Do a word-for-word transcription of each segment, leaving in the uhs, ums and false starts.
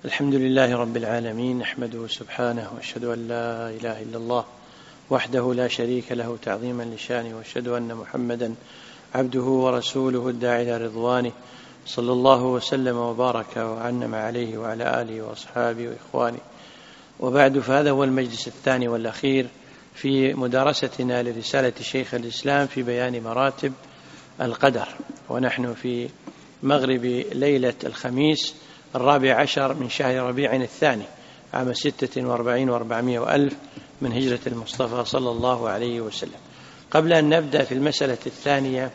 الحمد لله رب العالمين، نحمده سبحانه وأشهد أن لا إله إلا الله وحده لا شريك له تعظيما لشانه، وأشهد أن محمدا عبده ورسوله الداعي إلى رضوانه، صلى الله وسلم وبارك وعنم عليه وعلى آله وأصحابه وإخوانه. وبعد، فهذا هو المجلس الثاني والأخير في مدارستنا لرسالة شيخ الإسلام في بيان مراتب القدر، ونحن في مغرب ليلة الخميس الرابع عشر من شهر ربيع الثاني عام ستة وأربعين وأربعمائة وألف من هجرة المصطفى صلى الله عليه وسلم. قبل أن نبدأ في المسألة الثانية،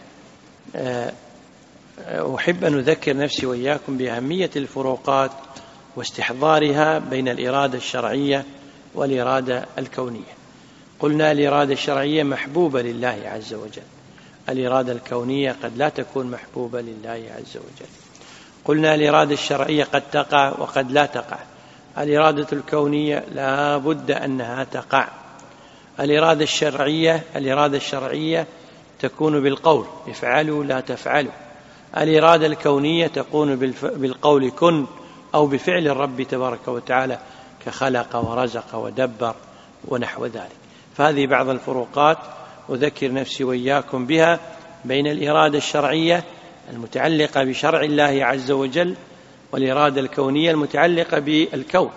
أحب أن أذكر نفسي وإياكم بأهمية الفروقات واستحضارها بين الإرادة الشرعية والإرادة الكونية. قلنا الإرادة الشرعية محبوبة لله عز وجل، الإرادة الكونية قد لا تكون محبوبة لله عز وجل. قلنا الإرادة الشرعية قد تقع وقد لا تقع، الإرادة الكونية لا بد أنها تقع. الإرادة الشرعية الإرادة الشرعية تكون بالقول افعلوا لا تفعلوا، الإرادة الكونية تكون بالقول كن، أو بفعل الرب تبارك وتعالى كخلق ورزق ودبر ونحو ذلك. فهذه بعض الفروقات أذكر نفسي وإياكم بها بين الإرادة الشرعية المتعلقة بشرع الله عز وجل والإرادة الكونية المتعلقة بالكون.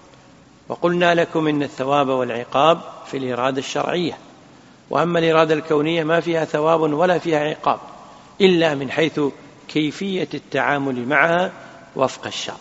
وقلنا لكم إن الثواب والعقاب في الإرادة الشرعية، وأما الإرادة الكونية ما فيها ثواب ولا فيها عقاب إلا من حيث كيفية التعامل معها وفق الشرع.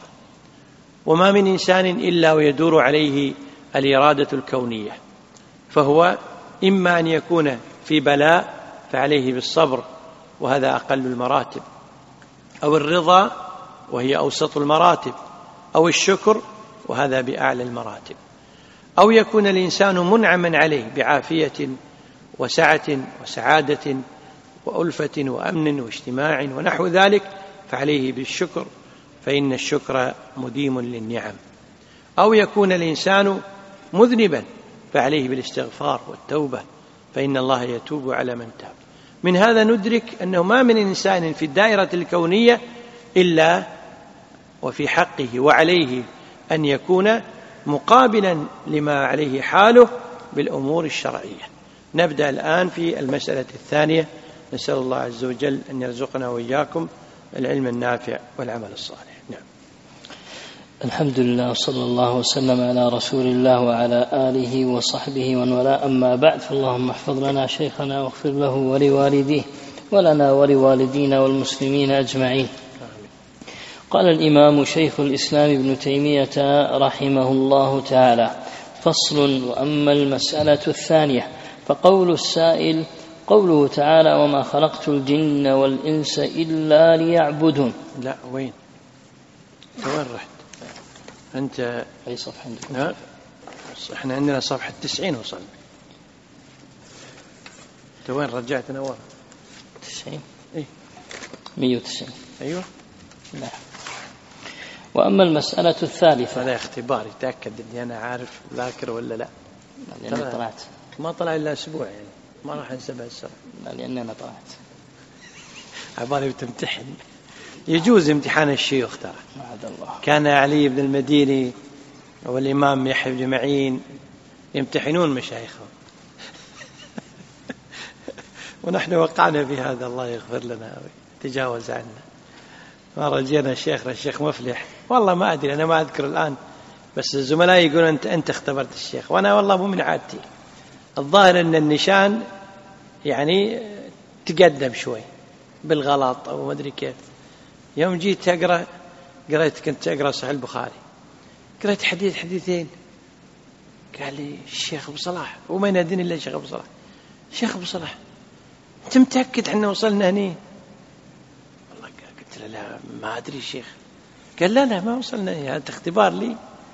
وما من إنسان إلا ويدور عليه الإرادة الكونية، فهو إما أن يكون في بلاء فعليه بالصبر وهذا أقل المراتب، أو الرضا وهي أوسط المراتب، أو الشكر وهذا بأعلى المراتب، أو يكون الإنسان منعما عليه بعافية وسعة وسعادة وألفة وأمن واجتماع ونحو ذلك فعليه بالشكر، فإن الشكر مديم للنعم. أو يكون الإنسان مذنبا فعليه بالاستغفار والتوبة، فإن الله يتوب على من تاب. من هذا ندرك أنه ما من إنسان في الدائرة الكونية إلا وفي حقه وعليه أن يكون مقابلا لما عليه حاله بالأمور الشرعية. نبدأ الآن في المسألة الثانية، نسأل الله عز وجل أن يرزقنا وإياكم العلم النافع والعمل الصالح. نعم. الحمد لله، صلى الله وسلم على رسول الله وعلى آله وصحبه ومن والاه، أما بعد، فاللهم احفظ لنا شيخنا واغفر له ولوالديه ولنا ولوالدينا والمسلمين أجمعين. قال الإمام شيخ الإسلام ابن تيمية رحمه الله تعالى: فصل. وأما المسألة الثانية فقول السائل قوله تعالى: وما خلقت الجن والإنس إلا ليعبدون. لا، وين وين رحت أنت؟ أي صفحة عندكم؟ ها؟ إحنا عندنا صفحة تسعين وصلنا. أنت وين رجعتنا ورا؟ تسعين. إيه، مية وتسعين. أيوة. لا. وأما المسألة الثالثة، هذا اختبار يتأكد إني أنا عارف ذاكر ولا لا. لأني طلعت ما طلع إلا أسبوع، يعني ما راح أنسبها السنة. لا، لأني أنا طلعت عبالي بتمتحن. يجوز امتحان الشيوخ ترى. الله. كان علي بن المديني والإمام يحيى بن معين يمتحنون مشايخهم ونحن وقعنا في هذا، الله يغفر لنا ويتجاوز عنا. ما رجينا الشيخ الشيخ مفلح، والله ما أدري، أنا ما أذكر الآن، بس الزملاء يقولون أنت أنت اختبرت الشيخ، وأنا والله مو من عادتي. الظاهر أن النشان يعني تقدم شوي بالغلط أو ما أدري كيف. يوم جيت أقرأ قرأت كنت أقرأ صحيح البخاري، قرأت حديث حديثين، قال لي الشيخ أبو صلاح، وما يناديني إلا الشيخ أبو صلاح، الشيخ أبو صلاح أنت متأكد إحنا وصلنا هني؟ والله قلت له لا ما أدري الشيخ. قال لا لا ما وصلنا هني، هذا اختبار لي.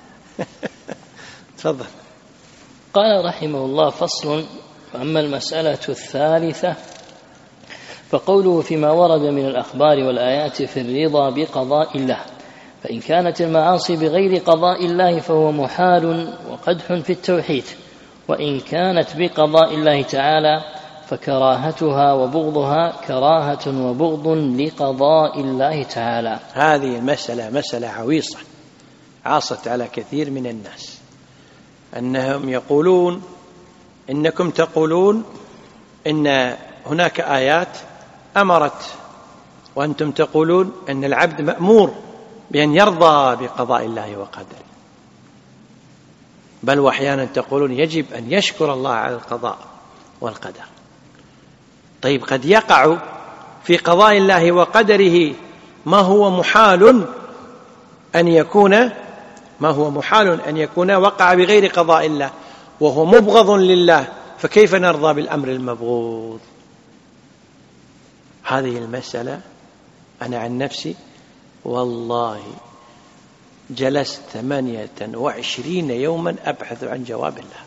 تفضل. قال رحمه الله: فصل. وأما المسألة الثالثة فقوله: فيما ورد من الأخبار والآيات في الرضا بقضاء الله، فإن كانت المعاصي بغير قضاء الله فهو محال وقدح في التوحيد، وإن كانت بقضاء الله تعالى فكراهتها وبغضها كراهة وبغض لقضاء الله تعالى. هذه المسألة مسألة عويصة عاصت على كثير من الناس، أنهم يقولون إنكم تقولون إن هناك آيات أمرت، وأنتم تقولون أن العبد مأمور بأن يرضى بقضاء الله وقدره، بل وأحيانا تقولون يجب أن يشكر الله على القضاء والقدر. طيب قد يقع في قضاء الله وقدره ما هو محال أن يكون ما هو محال أن يكون وقع بغير قضاء الله وهو مبغض لله، فكيف نرضى بالأمر المبغوض؟ هذه المسألة أنا عن نفسي والله جلست ثمانية وعشرين يوما أبحث عن جواب الله،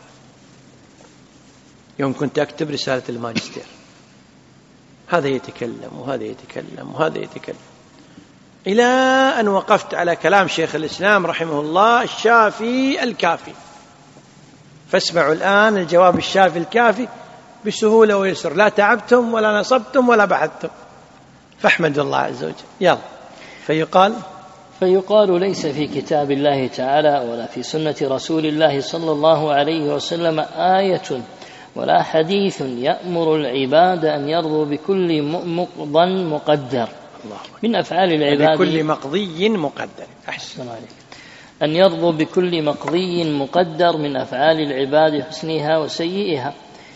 يوم كنت أكتب رسالة الماجستير، هذا يتكلم وهذا يتكلم وهذا يتكلم، إلى أن وقفت على كلام شيخ الإسلام رحمه الله الشافي الكافي. فاسمعوا الآن الجواب الشافي الكافي بسهولة ويسر، لا تعبتم ولا نصبتم ولا بحثتم، فاحمد الله عز وجل. يلا. فيقال فيقال ليس في كتاب الله تعالى ولا في سنة رسول الله صلى الله عليه وسلم آية ولا حديث يأمر العباد أن يرضوا بكل مقضى مقدر من أفعال العباد، بكل مقضي مقدر. أحسن عليك. أن يرضوا بكل مقضي مقدر من أفعال العباد حسنها وسيئها،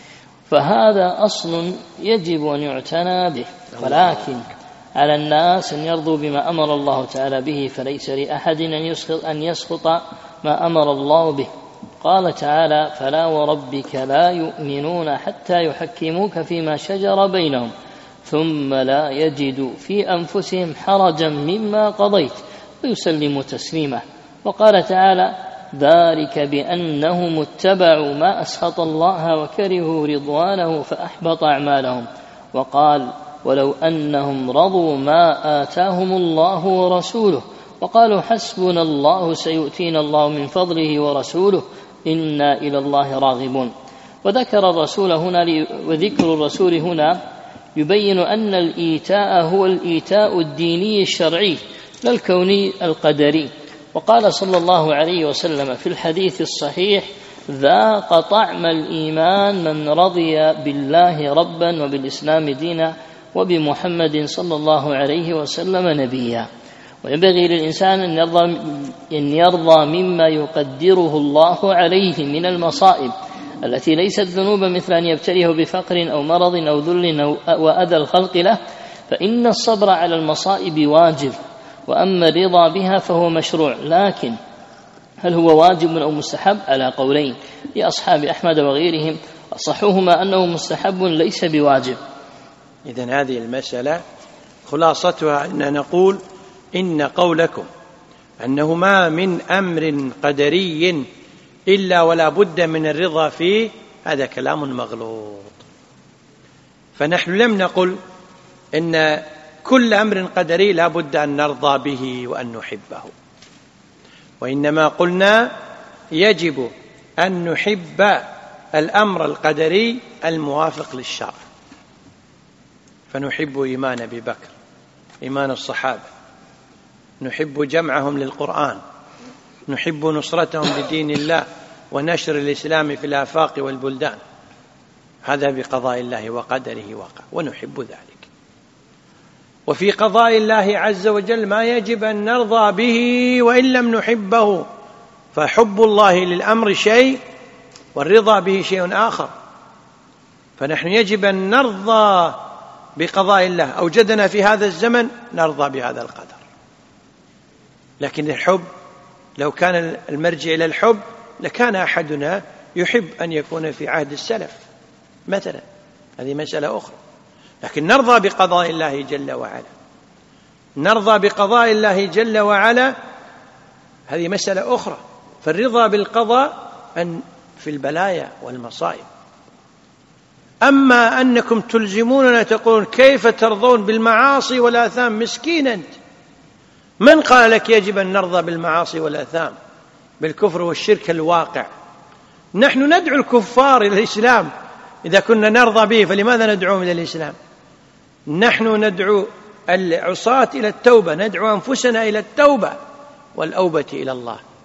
فهذا أصل يجب أن يعتنى به. ولكن على الناس أن يرضوا بما أمر الله تعالى به، فليس لأحد أن يسخط, أن يسخط ما أمر الله به. قال تعالى: فلا وربك لا يؤمنون حتى يحكموك فيما شجر بينهم ثم لا يجدوا في أنفسهم حرجا مما قضيت ويسلموا تسليما. وقال تعالى: ذلك بأنهم اتبعوا ما أسخط الله وكرهوا رضوانه فأحبط أعمالهم. وقال: ولو أنهم رضوا ما آتاهم الله ورسوله وقالوا حسبنا الله سيؤتينا الله من فضله ورسوله إنا إلى الله راغبون. وذكر الرسول هنا وذكر الرسول هنا يبين أن الإيتاء هو الإيتاء الديني الشرعي لا الكوني القدري. وقال صلى الله عليه وسلم في الحديث الصحيح: ذاق طعم الإيمان من رضي بالله ربا وبالإسلام دينا وبمحمد صلى الله عليه وسلم نبيا. وينبغي للإنسان أن يرضى, أن يرضى مما يقدره الله عليه من المصائب التي ليست ذنوبا، مثل أن يبتليه بفقر أو مرض أو ذل أو وأذى الخلق له، فإن الصبر على المصائب واجب، وأما الرضا بها فهو مشروع. لكن هل هو واجب أو مستحب؟ على قولين لأصحاب أحمد وغيرهم، أصحهما أنه مستحب ليس بواجب. إذن هذه المسألة خلاصتها أن نقول إن قولكم أنه ما من أمر قدري إلا ولا بد من الرضا فيه، هذا كلام مغلوط. فنحن لم نقل إن كل أمر قدري لا بد أن نرضى به وأن نحبه، وإنما قلنا يجب أن نحب الأمر القدري الموافق للشرع، فنحب إيمان أبي بكر، إيمان الصحابة، نحب جمعهم للقرآن، نحب نصرتهم لدين الله ونشر الإسلام في الآفاق والبلدان، هذا بقضاء الله وقدره واقع ونحب ذلك. وفي قضاء الله عز وجل ما يجب أن نرضى به وإن لم نحبه، فحب الله للأمر شيء والرضا به شيء آخر. فنحن يجب أن نرضى بقضاء الله، أوجدنا في هذا الزمن نرضى بهذا القدر. لكن الحب لو كان المرجع إلى الحب لكان أحدنا يحب أن يكون في عهد السلف مثلا، هذه مسألة أخرى. لكن نرضى بقضاء الله جل وعلا، نرضى بقضاء الله جل وعلا، هذه مسألة أخرى. فالرضا بالقضاء أن في البلايا والمصائب. أما أنكم تلزموننا تقولون كيف ترضون بالمعاصي والآثام، مسكين أنت. من قال لك يجب أن نرضى بالمعاصي والآثام، بالكفر والشرك الواقع؟ نحن ندعو الكفار إلى الإسلام إذا كنا نرضى به، فلماذا ندعوهم إلى الإسلام؟ نحن ندعو العصاة إلى التوبة، ندعو أنفسنا إلى التوبة والأوبة إلى الله.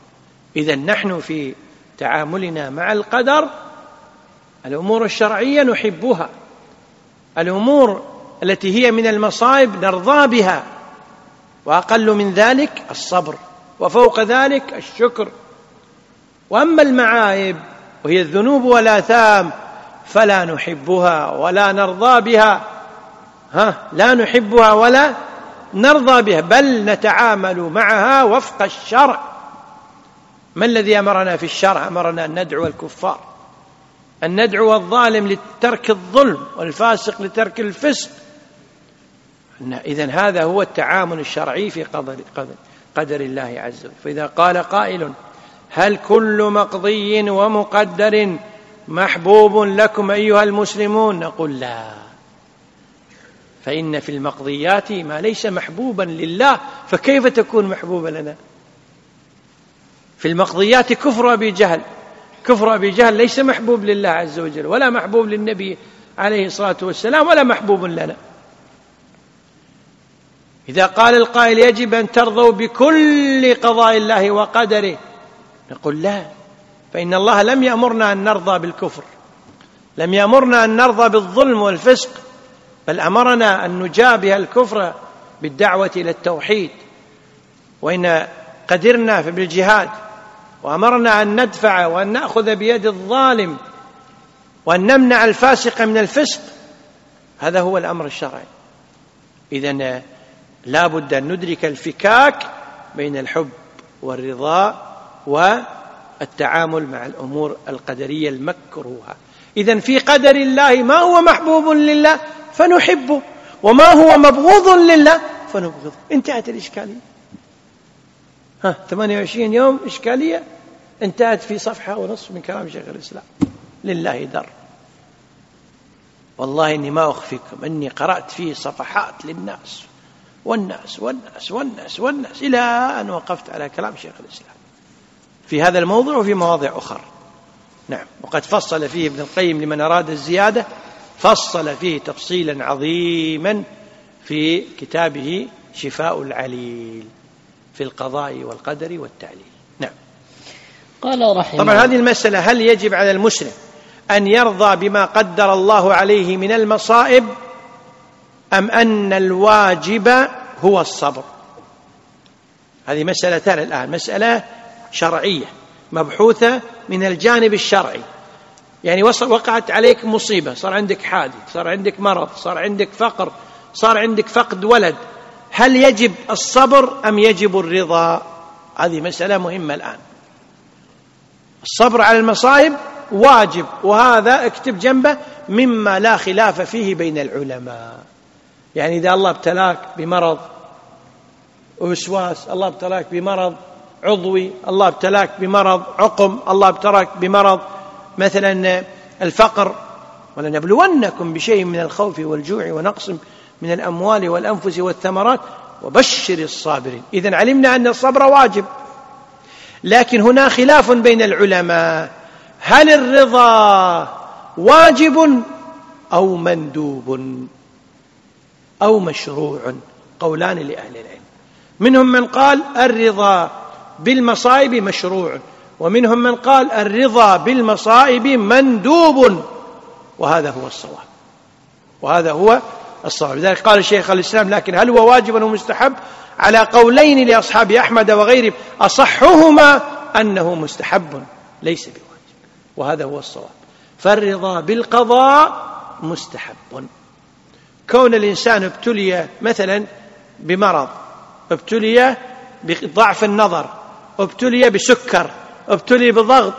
إذن نحن في تعاملنا مع القدر الأمور الشرعية نحبها، الأمور التي هي من المصائب نرضى بها، وأقل من ذلك الصبر، وفوق ذلك الشكر. وأما المعايب وهي الذنوب والآثام فلا نحبها ولا نرضى بها، ها لا نحبها ولا نرضى بها، بل نتعامل معها وفق الشرع. ما الذي أمرنا في الشرع؟ أمرنا أن ندعو الكفار، أن ندعو الظالم لترك الظلم والفاسق لترك الفسق. إذن هذا هو التعامل الشرعي في قدر, قدر, قدر الله عز وجل. فإذا قال قائل: هل كل مقضي ومقدر محبوب لكم أيها المسلمون؟ نقول لا، فإن في المقضيات ما ليس محبوبا لله، فكيف تكون محبوبة لنا؟ في المقضيات كفر أبي جهل، كفر أبي جهل ليس محبوب لله عز وجل، ولا محبوب للنبي عليه الصلاة والسلام، ولا محبوب لنا. إذا قال القائل: يجب أن ترضوا بكل قضاء الله وقدره، نقول لا، فإن الله لم يأمرنا أن نرضى بالكفر، لم يأمرنا أن نرضى بالظلم والفسق، بل أمرنا أن نجابه الكفر بالدعوة إلى التوحيد، وإن قدرنا بالجهاد، وأمرنا أن ندفع وأن نأخذ بيد الظالم وأن نمنع الفاسق من الفسق. هذا هو الأمر الشرعي. إذن لا بد أن ندرك الفكاك بين الحب والرضا والتعامل مع الأمور القدرية المكروهة. إذن في قدر الله ما هو محبوب لله فنحبه، وما هو مبغوض لله فنبغضه. انتهت الإشكالية. ها ثمانية وعشرين يوم إشكالية انتهت في صفحة ونصف من كلام شيخ الإسلام. لله در. والله إني ما أخفيكم أني قرأت فيه صفحات للناس والناس والناس والناس والناس إلى أن وقفت على كلام شيخ الإسلام في هذا الموضوع وفي مواضع أخرى. نعم، وقد فصل فيه ابن القيم لمن أراد الزيادة، فصل فيه تفصيلا عظيما في كتابه شفاء العليل في القضاء والقدر والتعليل. نعم. قال رحمه طبعا هذه المسألة: هل يجب على المسلم أن يرضى بما قدر الله عليه من المصائب، أم أن الواجب هو الصبر؟ هذه مسألتان الآن، مسألة شرعية مبحوثة من الجانب الشرعي. يعني وقعت عليك مصيبة، صار عندك حادث، صار عندك مرض، صار عندك فقر، صار عندك فقد ولد، هل يجب الصبر أم يجب الرضا؟ هذه مسألة مهمة الآن. الصبر على المصائب واجب، وهذا اكتب جنبه مما لا خلاف فيه بين العلماء. يعني إذا الله ابتلاك بمرض ووسواس، الله ابتلاك بمرض عضوي، الله ابتلاك بمرض عقم، الله ابتلاك بمرض مثلا الفقر، ولنبلونكم بشيء من الخوف والجوع ونقص من الأموال والأنفس والثمرات وبشر الصابرين. إذن علمنا أن الصبر واجب، لكن هنا خلاف بين العلماء: هل الرضا واجب أو مندوب أو مشروع؟ قولان لأهل العلم. منهم من قال الرضا بالمصائب مشروع، ومنهم من قال الرضا بالمصائب مندوب، وهذا هو الصواب، وهذا هو الصواب. لذلك قال الشيخ الإسلام: لكن هل هو واجب أو مستحب؟ على قولين لأصحاب أحمد وغيرهم، أصحهما أنه مستحب ليس بواجب، وهذا هو الصواب. فالرضا بالقضاء مستحب. كون الإنسان ابتلي مثلا بمرض، ابتلي بضعف النظر، ابتلي بسكر، ابتلي بضغط،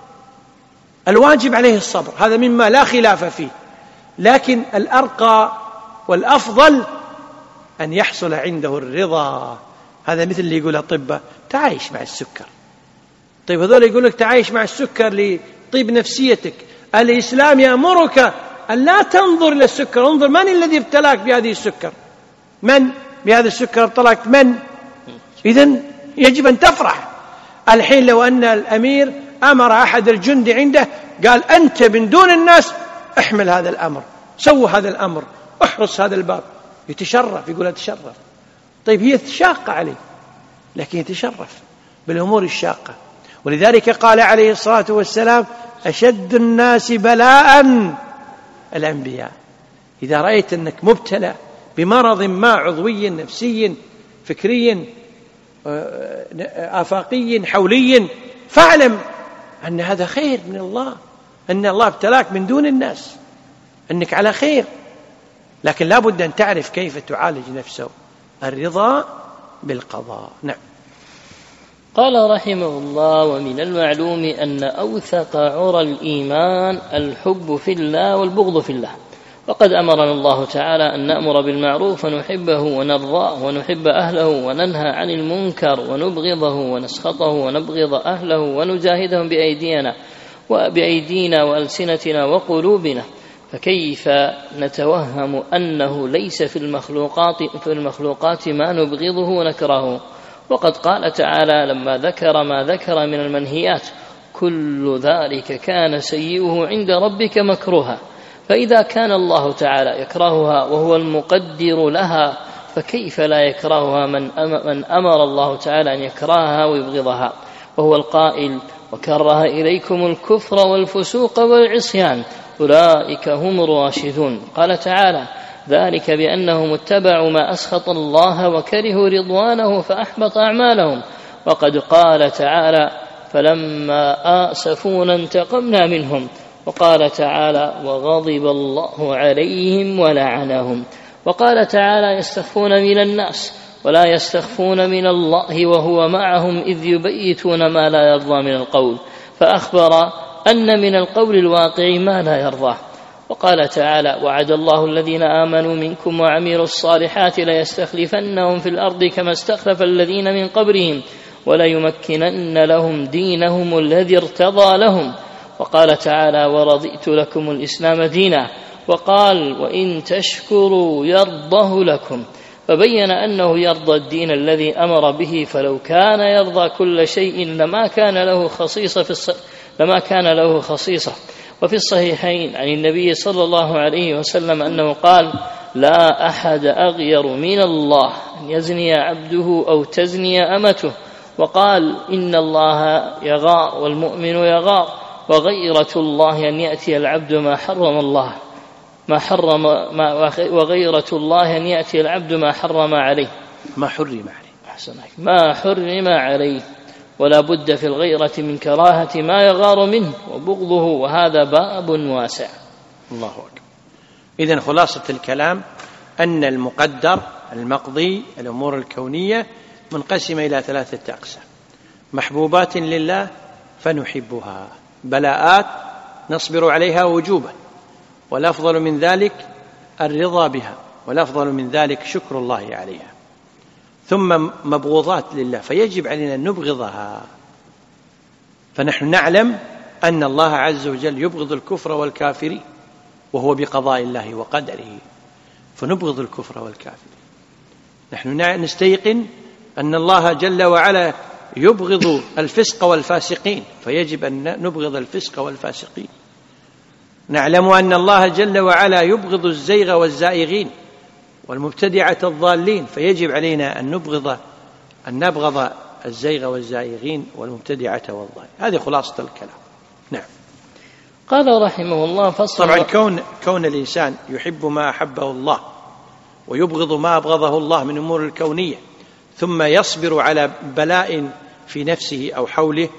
الواجب عليه الصبر، هذا مما لا خلاف فيه. لكن الأرقى والأفضل أن يحصل عنده الرضا. هذا مثل اللي يقول الأطباء: تعايش مع السكر. طيب هذول يقول لك تعايش مع السكر لطيب نفسيتك. الإسلام يأمرك أن لا تنظر إلى السكر، انظر من الذي ابتلاك بهذه السكر، من بهذا السكر ابتلاك من. إذن يجب أن تفرح. الحين لو أن الأمير أمر أحد الجند عنده قال: أنت من دون الناس احمل هذا الأمر، سووا هذا الأمر، احرص هذا الباب، يتشرف، يقول أتشرف. طيب هي شاقة عليه، لكن يتشرف بالأمور الشاقة. ولذلك قال عليه الصلاة والسلام: أشد الناس بلاء الأنبياء. إذا رأيت أنك مبتلى بمرض ما عضوي نفسي فكري آفاقي حولي، فاعلم أن هذا خير من الله، أن الله ابتلاك من دون الناس، أنك على خير. لكن لا بد أن تعرف كيف تعالج نفسه. الرضا بالقضاء. نعم. قال رحمه الله: ومن المعلوم أن أوثق عرى الإيمان الحب في الله والبغض في الله، وقد أمرنا الله تعالى أن نأمر بالمعروف ونحبه ونرضاه، ونحب أهله وننهى عن المنكر ونبغضه ونسخطه ونبغض أهله ونجاهدهم بأيدينا وبأيدينا وألسنتنا وقلوبنا. فكيف نتوهم أنه ليس في المخلوقات, في المخلوقات ما نبغضه ونكرهه؟ وقد قال تعالى لما ذكر ما ذكر من المنهيات: كل ذلك كان سيئه عند ربك مكروها. فإذا كان الله تعالى يكرهها وهو المقدر لها، فكيف لا يكرهها من أمر الله تعالى أن يكرهها ويبغضها، وهو القائل: وكره إليكم الكفر والفسوق والعصيان أولئك هم الراشدون. قال تعالى: ذلك بأنهم اتبعوا ما أسخط الله وكرهوا رضوانه فأحبط أعمالهم. وقد قال تعالى: فلما آسفونا انتقمنا منهم. وقال تعالى: وغضب الله عليهم ولعنهم. وقال تعالى: يستخفون من الناس ولا يستخفون من الله وهو معهم إذ يبيتون ما لا يرضى من القول، فأخبر أن من القول الواقع ما لا يرضاه. وقال تعالى: وعد الله الذين آمنوا منكم وعملوا الصالحات ليستخلفنهم في الأرض كما استخلف الذين من قبلهم وليمكنن لهم دينهم الذي ارتضى لهم. وقال تعالى: ورضيت لكم الإسلام دينا. وقال: وإن تشكروا يرضه لكم. فبين أنه يرضى الدين الذي أمر به، فلو كان يرضى كل شيء لما كان له خصيصة في الص... لما كان له خصيصة. وفي الصحيحين عن النبي صلى الله عليه وسلم أنه قال: لا أحد أغير من الله أن يزني عبده أو تزني أمته. وقال: إن الله يغار والمؤمن يغار، وغيرة الله أن يأتي العبد ما حرم الله ما حرم ما وغيرة الله أن يأتي العبد ما حرم عليه ما حرم عليه أحسنك ما حرم عليه. ولا بد في الغيرة من كراهة ما يغار منه وبغضه، وهذا باب واسع. الله أكبر. إذن خلاصة الكلام أن المقدر المقضي الأمور الكونية منقسمة إلى ثلاثة أقسام: محبوبات لله فنحبها، بلاءات نصبر عليها وجوبا، والأفضل من ذلك الرضا بها، والأفضل من ذلك شكر الله عليها. ثم مبغوضات لله فيجب علينا أن نبغضها. فنحن نعلم أن الله عز وجل يبغض الكفر والكافرين، وهو بقضاء الله وقدره، فنبغض الكفر والكافرين. نحن نستيقن أن الله جل وعلا يبغض الفسق والفاسقين، فيجب أن نبغض الفسق والفاسقين. نعلم أن الله جل وعلا يبغض الزيغ والزائغين والمبتدعة الضالين، فيجب علينا أن نبغض أن نبغض الزيغ والزائغين والمبتدعة والضالين. هذه خلاصة الكلام. نعم. قال رحمه الله: فصل. طبعا كون كون الإنسان يحب ما أحبه الله ويبغض ما أبغضه الله من أمور الكونية، ثم يصبر على بلاء في نفسه أو حوله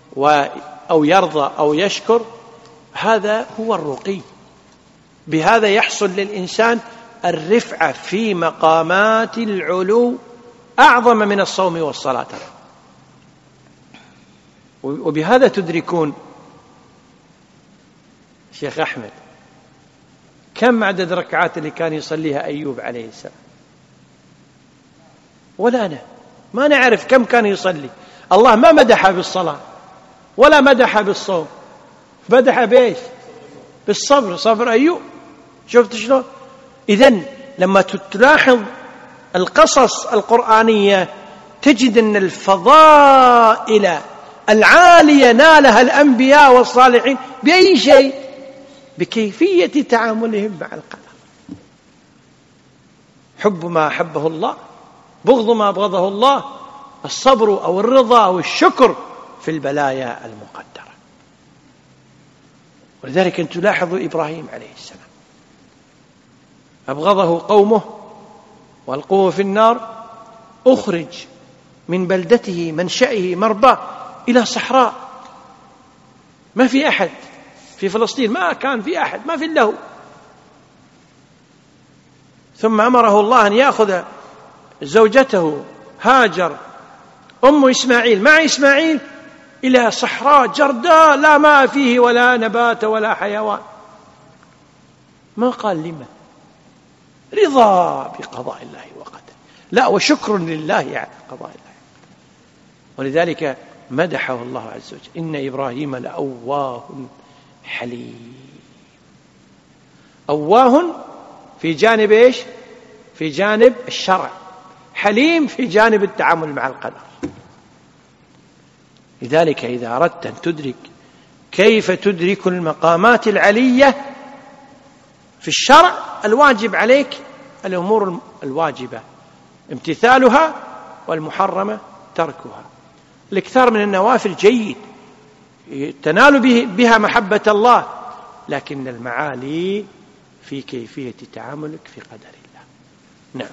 أو يرضى أو يشكر، هذا هو الرقي. بهذا يحصل للإنسان الرفعة في مقامات العلو أعظم من الصوم والصلاة. وبهذا تدركون شيخ أحمد كم عدد ركعات اللي كان يصليها أيوب عليه السلام، ولا أنا ما نعرف كم كان يصلي. الله ما مدح بالصلاة ولا مدح بالصوم، مدح بإيش؟ بالصبر، صبر أيوب. شفت شلون؟ إذن لما تلاحظ القصص القرآنية تجد أن الفضائل العالية نالها الأنبياء والصالحين بأي شيء؟ بكيفية تعاملهم مع القدر. حب ما أحبه الله، بغض ما أبغضه الله، الصبر أو الرضا أو الشكر في البلايا المقدرة. ولذلك أن تلاحظوا إبراهيم عليه السلام أبغضه قومه والقوه في النار، أخرج من بلدته منشأه مرباه إلى صحراء ما في أحد في فلسطين، ما كان في أحد، ما في له، ثم أمره الله أن يأخذ زوجته هاجر أم إسماعيل مع إسماعيل إلى صحراء جرداء لا ماء فيه ولا نبات ولا حيوان. ما قال لما؟ رضا بقضاء الله وقدره، لا وشكر لله على قضاء الله. ولذلك مدحه الله عز وجل: إن إبراهيم لأواه حليم. أواه في جانب إيش؟ في جانب الشرع، حليم في جانب التعامل مع القدر. لذلك إذا أردت أن تدرك كيف تدرك المقامات العلية في الشرع، الواجب عليك الأمور الواجبة امتثالها، والمحرمة تركها. الإكثار من النوافل جيد، تنال بها محبة الله، لكن المعالي في كيفية تعاملك في قدر الله. نعم.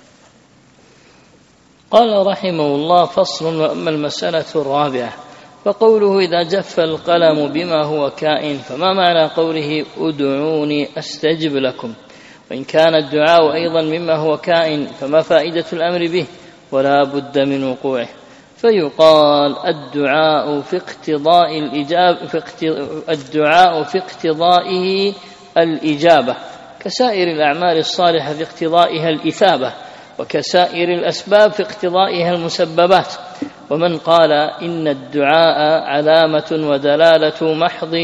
قال رحمه الله: فصل. وأما المسألة الرابعة فقوله: إذا جف القلم بما هو كائن، فما معنى قوله: ادعوني أستجب لكم؟ وإن كان الدعاء أيضا مما هو كائن، فما فائدة الأمر به ولا بد من وقوعه؟ فيقال: الدعاء في اقتضاء الإجابة في الدعاء في اقتضائه الإجابة، كسائر الأعمال الصالحة في اقتضائها الإثابة، وكسائر الأسباب في اقتضائها المسببات. ومن قال إن الدعاء علامة ودلالة محض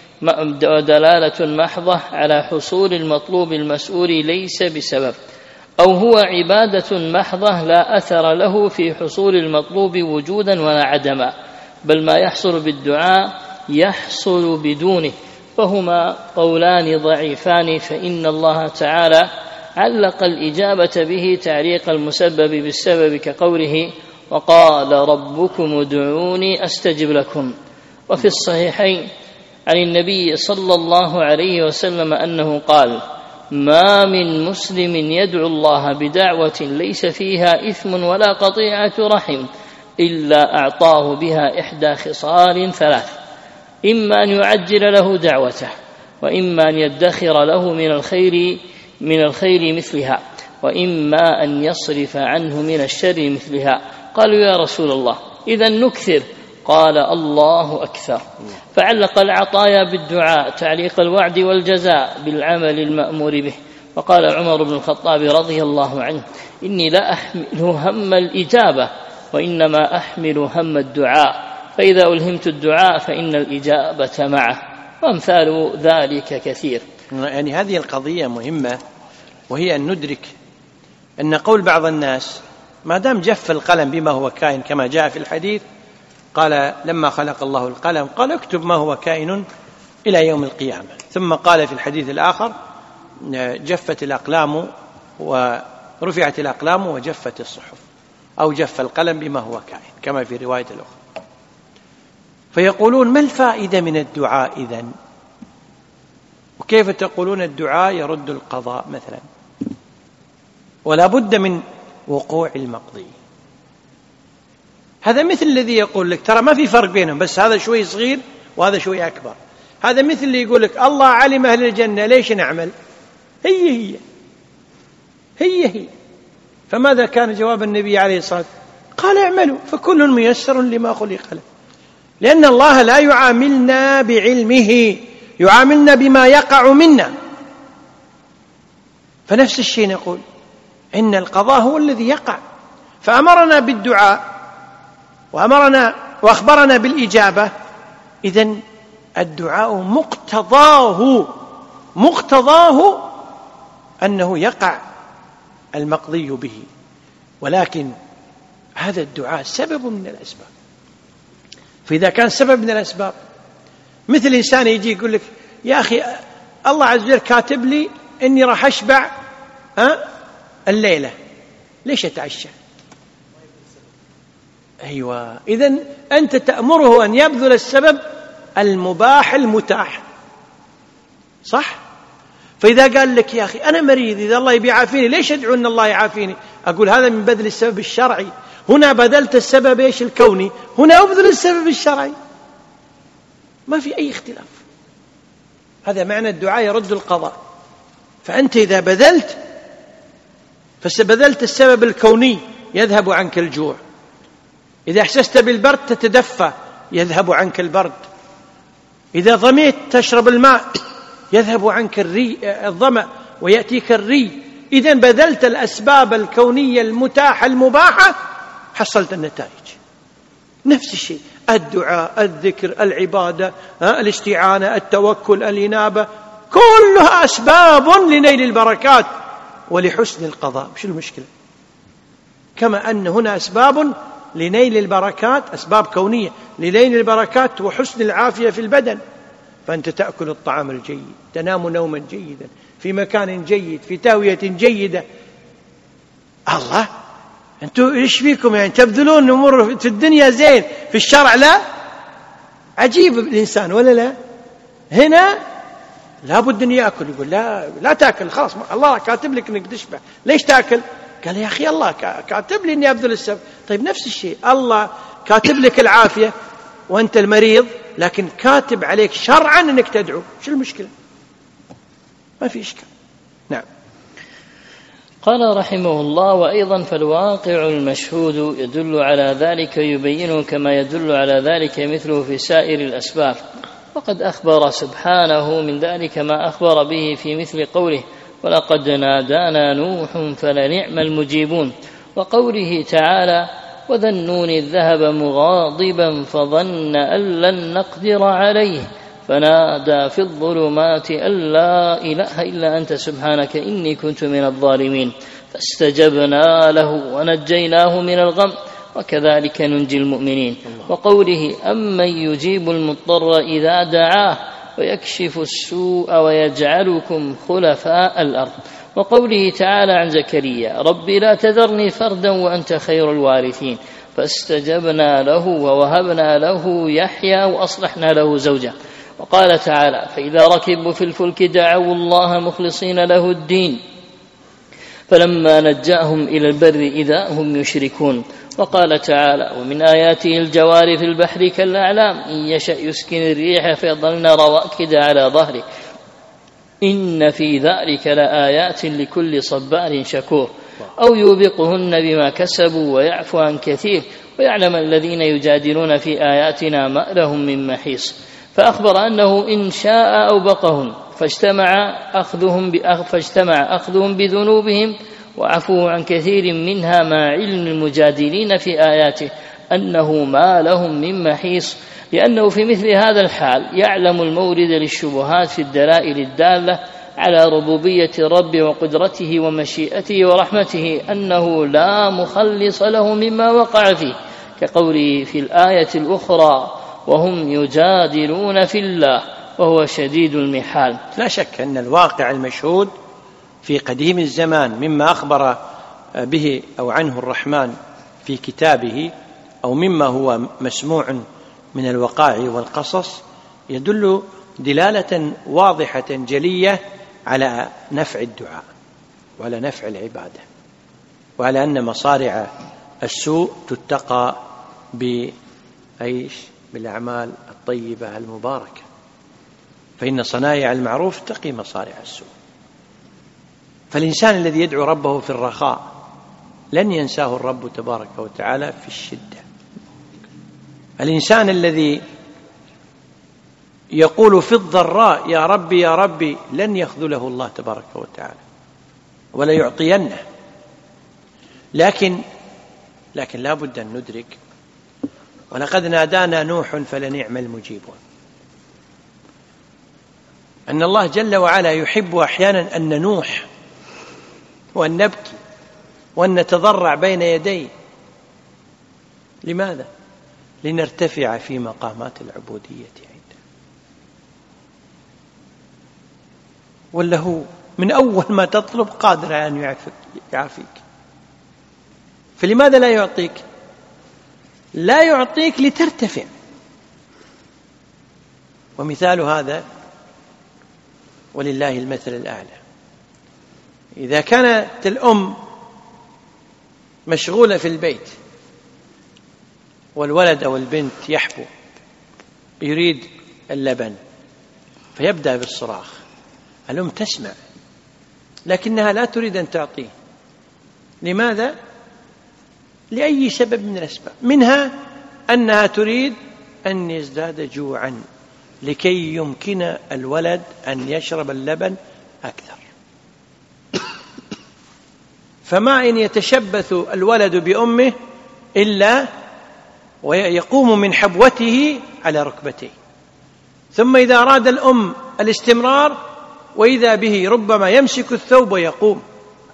ودلالة محضة على حصول المطلوب المسؤول ليس بسبب، أو هو عبادة محضة لا أثر له في حصول المطلوب وجودا ولا عدما، بل ما يحصل بالدعاء يحصل بدونه، فهما قولان ضعيفان. فإن الله تعالى علق الإجابة به تعليق المسبب بالسبب، كقوله: وقال ربكم ادعوني أستجب لكم. وفي الصحيحين عن النبي صلى الله عليه وسلم أنه قال: ما من مسلم يدعو الله بدعوة ليس فيها إثم ولا قطيعة رحم إلا أعطاه بها إحدى خصال ثلاث: إما أن يعجل له دعوته، وإما أن يدخر له من الخير من الخير مثلها، وإما أن يصرف عنه من الشر مثلها. قالوا: يا رسول الله، إذن نكثر؟ قال: الله أكثر. فعلق العطايا بالدعاء تعليق الوعد والجزاء بالعمل المأمور به. وقال عمر بن الخطاب رضي الله عنه: إني لا أحمل هم الإجابة، وإنما أحمل هم الدعاء، فإذا ألهمت الدعاء فإن الإجابة معه. وأمثال ذلك كثير. يعني هذه القضية مهمة، وهي أن ندرك أن قول بعض الناس: ما دام جف القلم بما هو كائن كما جاء في الحديث، قال لما خلق الله القلم قال: اكتب ما هو كائن إلى يوم القيامة. ثم قال في الحديث الآخر: جفت الأقلام ورفعت الأقلام وجفت الصحف، أو جف القلم بما هو كائن، كما في رواية الأخرى. فيقولون: ما الفائدة من الدعاء إذن؟ وكيف تقولون الدعاء يرد القضاء مثلا، ولا بد من وقوع المقضي؟ هذا مثل الذي يقول لك: ترى ما في فرق بينهم، بس هذا شوي صغير وهذا شوي أكبر. هذا مثل اللي يقول لك: الله علم أهل الجنة ليش نعمل؟ هي هي هي هي فماذا كان جواب النبي عليه الصلاة والسلام؟ قال: اعملوا فكل ميسر لما خلق له. لأن الله لا يعاملنا بعلمه، يعاملنا بما يقع منا. فنفس الشيء نقول إن القضاء هو الذي يقع، فأمرنا بالدعاء وأمرنا وأخبرنا بالإجابة. إذن الدعاء مقتضاه مقتضاه أنه يقع المقضي به، ولكن هذا الدعاء سبب من الأسباب. فإذا كان سبب من الأسباب، مثل إنسان يجي يقول لك: يا أخي الله عز وجل كاتب لي إني راح أشبع أه؟ الليلة، ليش أتعشى؟ أيوة، إذن أنت تأمره أن يبذل السبب المباح المتاح، صح؟ فإذا قال لك يا أخي أنا مريض، إذا الله يبي يعافيني ليش أدعو أن الله يعافيني؟ أقول هذا من بذل السبب الشرعي. هنا بذلت السبب إيش الكوني، هنا أبذل السبب الشرعي، ما في أي اختلاف. هذا معنى الدعاء يرد القضاء. فأنت إذا بذلت فبذلت السبب الكوني يذهب عنك الجوع، إذا أحسست بالبرد تتدفى يذهب عنك البرد، إذا ظميت تشرب الماء يذهب عنك الري الظمأ ويأتيك الري. إذن بذلت الأسباب الكونية المتاحة المباحة حصلت النتائج. نفس الشيء الدعاء، الذكر، العبادة، الاستعانة، التوكل، الإنابة، كلها أسباب لنيل البركات ولحسن القضاء. مش المشكلة؟ كما أن هنا أسباب لنيل البركات، أسباب كونية لنيل البركات وحسن العافية في البدن. فأنت تأكل الطعام الجيد، تنام نوما جيدا، في مكان جيد، في تهوية جيدة. الله، أنتوا إيش فيكم يعني تبذلون أمور في الدنيا زين، في الشرع لا؟ عجيب الإنسان ولا لا؟ هنا لابد أن يأكل، يقول لا لا تأكل، خلاص الله كاتب لك أنك تشبع، ليش تأكل؟ قال يا أخي الله كاتب لي أني أبذل السبب. طيب نفس الشيء الله كاتب لك العافية وأنت المريض، لكن كاتب عليك شرعا أنك تدعو. شو المشكلة؟ ما في إشكال. نعم. قال رحمه الله: وأيضا فالواقع المشهود يدل على ذلك يبينه كما يدل على ذلك مثله في سائر الأسباب، وقد أخبر سبحانه من ذلك ما أخبر به في مثل قوله: ولقد نادانا نوح فلنعم المجيبون، وقوله تعالى: وذا النون إذ ذهب مغاضبا فظن أن لن نقدر عليه فنادى في الظلمات أن لا إله إلا أنت سبحانك إني كنت من الظالمين فاستجبنا له ونجيناه من الغم وكذلك ننجي المؤمنين. وقوله: أمن يجيب المضطر إذا دعاه ويكشف السوء ويجعلكم خلفاء الأرض. وقوله تعالى عن زكريا: ربي لا تذرني فردا وأنت خير الوارثين فاستجبنا له ووهبنا له يحيى وأصلحنا له زوجه. وقال تعالى: فإذا ركبوا في الفلك دعوا الله مخلصين له الدين فلما نجاهم إلى البر إذا هم يشركون. وقال تعالى: ومن آياته الجوار في البحر كالأعلام إن يشأ يسكن الريح فيظلن رواكد على ظهره إن في ذلك لآيات لكل صبار شكور. أو يوبقهن بما كسبوا ويعفو عن كثير ويعلم الذين يجادلون في آياتنا ما لهم من محيص. فأخبر أنه إن شاء أوبقهم فاجتمع أخذهم فاجتمع أخذهم بذنوبهم وعفوه عن كثير منها مع علم المجادلين في آياته أنه ما لهم من محيص، لأنه في مثل هذا الحال يعلم المورد للشبهات في الدلائل الدالة على ربوبية الرب وقدرته ومشيئته ورحمته أنه لا مخلص له مما وقع فيه، كقوله في الآية الأخرى: وهم يجادلون في الله وهو شديد المحال. لا شك أن الواقع المشهود في قديم الزمان مما أخبر به أو عنه الرحمن في كتابه أو مما هو مسموع من الوقائع والقصص يدل دلالة واضحة جلية على نفع الدعاء وعلى نفع العبادة وعلى أن مصارع السوء تتقى بأيش بالأعمال الطيبة المباركة، فإن صنايع المعروف تقي مصارع السوء. فالإنسان الذي يدعو ربه في الرخاء لن ينساه الرب تبارك وتعالى في الشدة. الإنسان الذي يقول في الضراء يا ربي يا ربي لن يخذله الله تبارك وتعالى ولا يعطينه. لكن لكن لا بد أن ندرك: ولقد نادانا نوح فلنعم المجيبون، أن الله جل وعلا يحب أحيانا أن ننوح وأن نبكي وأن نتضرع بين يديه. لماذا؟ لنرتفع في مقامات العبودية عنده. ولا هو من أول ما تطلب قادر أن يعافيك، فلماذا لا يعطيك؟ لا يعطيك لترتفع. ومثال هذا ولله المثل الأعلى، إذا كانت الأم مشغولة في البيت والولد أو البنت يحبو يريد اللبن فيبدأ بالصراخ، الأم تسمع لكنها لا تريد أن تعطيه. لماذا؟ لأي سبب من الأسباب، منها أنها تريد أن يزداد جوعا لكي يمكن الولد أن يشرب اللبن أكثر. فما إن يتشبث الولد بأمه إلا ويقوم من حبوته على ركبتيه، ثم إذا أراد الأم الاستمرار وإذا به ربما يمسك الثوب ويقوم.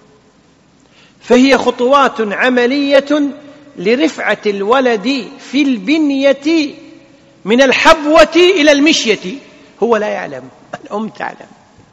فهي خطوات عملية لرفعة الولد في البنية من الحبوة إلى المشية، هو لا يعلم، الأم تعلم.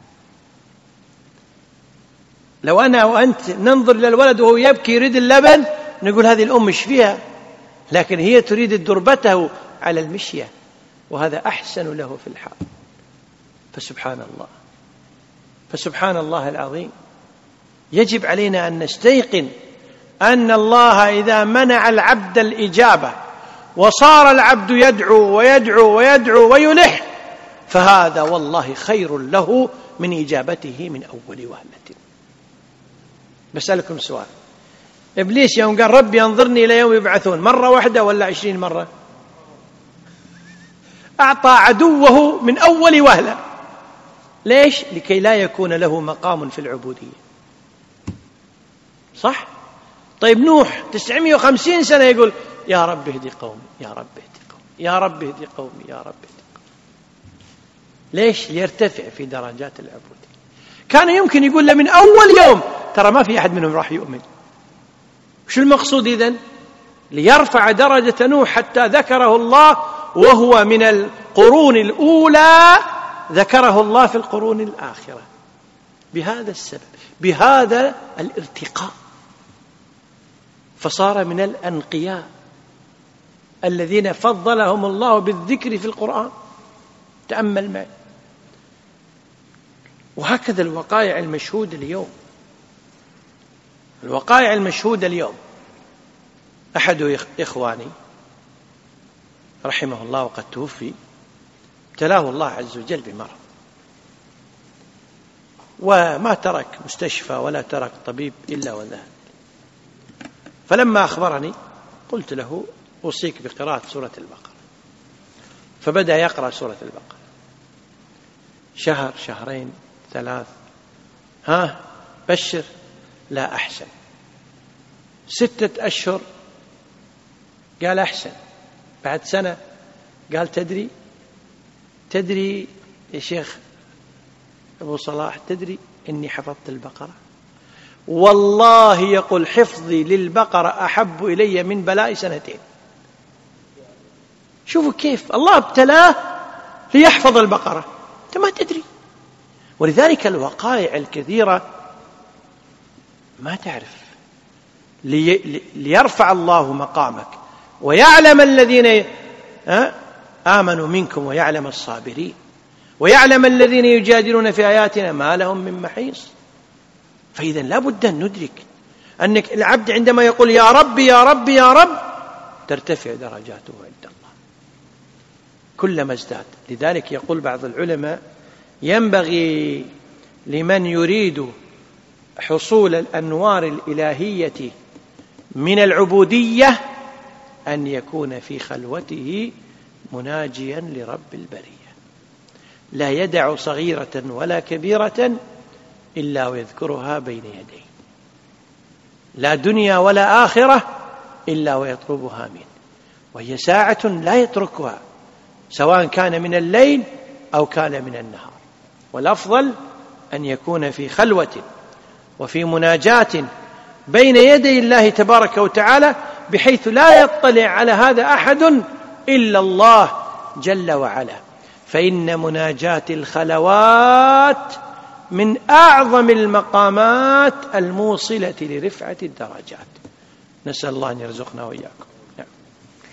لو أنا وأنت ننظر للولد وهو يبكي يريد اللبن نقول هذه الأم مش فيها، لكن هي تريد دربته على المشية، وهذا أحسن له في الحال. فسبحان الله فسبحان الله العظيم. يجب علينا أن نستيقن أن الله إذا منع العبد الإجابة وصار العبد يدعو ويدعو ويدعو ويلح فهذا والله خير له من إجابته من أول وهلة. بسألكم سؤال، إبليس يوم قال ربي أنظرني إلى يوم يبعثون مرة واحدة ولا عشرين مرة؟ أعطى عدوه من أول وهلة. ليش؟ لكي لا يكون له مقام في العبودية. صح؟ طيب نوح تسعمائة وخمسين سنة يقول يا رب اهدي قومي يا رب اهدي قومي يا رب اهدي قومي يا رب اهدي قومي. ليش؟ ليرتفع في درجات العبودية. كان يمكن يقول له من أول يوم ترى ما في أحد منهم راح يؤمن. وش المقصود إذن؟ ليرفع درجة نوح حتى ذكره الله وهو من القرون الأولى، ذكره الله في القرون الآخرة بهذا السبب، بهذا الارتقاء، فصار من الأنقياء الذين فضلهم الله بالذكر في القرآن. تأمل معي. وهكذا الوقائع المشهودة اليوم، الوقائع المشهودة اليوم. أحد إخواني رحمه الله وقد توفي ابتلاه الله عز وجل بمرض، وما ترك مستشفى ولا ترك طبيب إلا وذهب. فلما أخبرني قلت له أوصيك بقراءة سورة البقرة، فبدأ يقرأ سورة البقرة. شهر شهرين ثلاث، ها بشر، لا أحسن. ستة أشهر قال أحسن. بعد سنة قال تدري تدري يا شيخ أبو صلاح، تدري إني حفظت البقرة؟ والله يقول حفظي للبقرة أحب إلي من بلاء سنتين. شوفوا كيف الله ابتلاه ليحفظ البقرة، أنت ما تدري. ولذلك الوقائع الكثيرة ما تعرف، لي ليرفع الله مقامك ويعلم الذين آمنوا منكم ويعلم الصابرين ويعلم الذين يجادلون في آياتنا ما لهم من محيص. فإذا لا بد أن ندرك أنك العبد عندما يقول يا رب يا رب يا رب ترتفع درجاته عند الله كلما ازداد. لذلك يقول بعض العلماء ينبغي لمن يريد حصول الأنوار الإلهية من العبودية أن يكون في خلوته مناجيا لرب البرية، لا يدع صغيرة ولا كبيرة إلا ويذكرها بين يديه، لا دنيا ولا آخرة إلا ويطلبها منه، وهي ساعة لا يتركها سواء كان من الليل أو كان من النهار. والأفضل أن يكون في خلوة وفي مناجاة بين يدي الله تبارك وتعالى بحيث لا يطلع على هذا أحد إلا الله جل وعلا. فإن مناجاة الخلوات من أعظم المقامات الموصلة لرفعة الدرجات. نسأل الله أن يرزقنا وإياكم. نعم.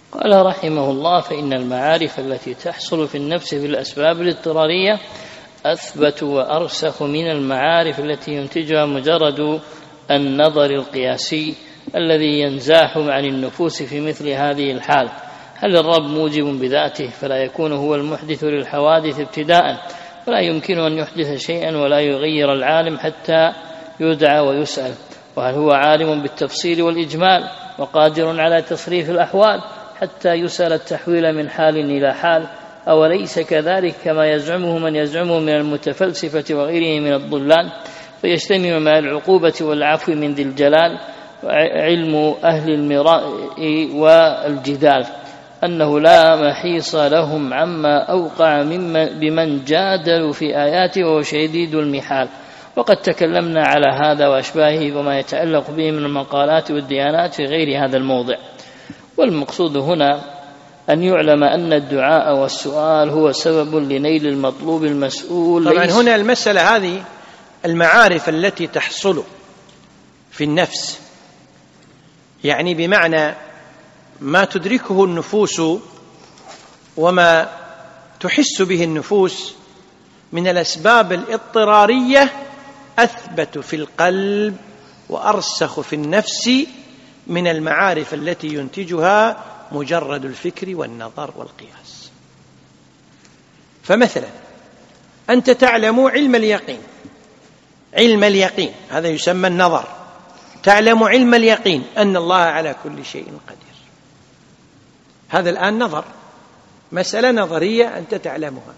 قال رحمه الله: فإن المعارف التي تحصل في النفس بالأسباب الاضطرارية أثبت وأرسخ من المعارف التي ينتجها مجرد النظر القياسي الذي ينزاح عن النفوس في مثل هذه الحال. هل الرب موجب بذاته فلا يكون هو المحدث للحوادث ابتداء، ولا يمكن أن يحدث شيئا ولا يغير العالم حتى يدعى ويسأل؟ وهل هو عالم بالتفصيل والإجمال وقادر على تصريف الأحوال حتى يسأل التحويل من حال إلى حال؟ أوليس كذلك كما يزعمه من يزعمه من المتفلسفة وغيره من الضلال، فيجتمع مع العقوبة والعفو من ذي الجلال علم أهل المراء والجدال أنه لا محيص لهم عما أوقع بمن جادلوا في آياته وهو شديد المحال. وقد تكلمنا على هذا وأشباهه وما يتعلق به من المقالات والديانات في غير هذا الموضع. والمقصود هنا أن يعلم أن الدعاء والسؤال هو سبب لنيل المطلوب المسؤول. طبعا هنا المسألة هذه المعارف التي تحصل في النفس، يعني بمعنى ما تدركه النفوس وما تحس به النفوس من الأسباب الاضطرارية أثبت في القلب وأرسخ في النفس من المعارف التي ينتجها مجرد الفكر والنظر والقياس. فمثلا أنت تعلم علم اليقين، علم اليقين هذا يسمى النظر، تعلم علم اليقين أن الله على كل شيء قدير، هذا الآن نظر، مسألة نظرية أنت تعلمها.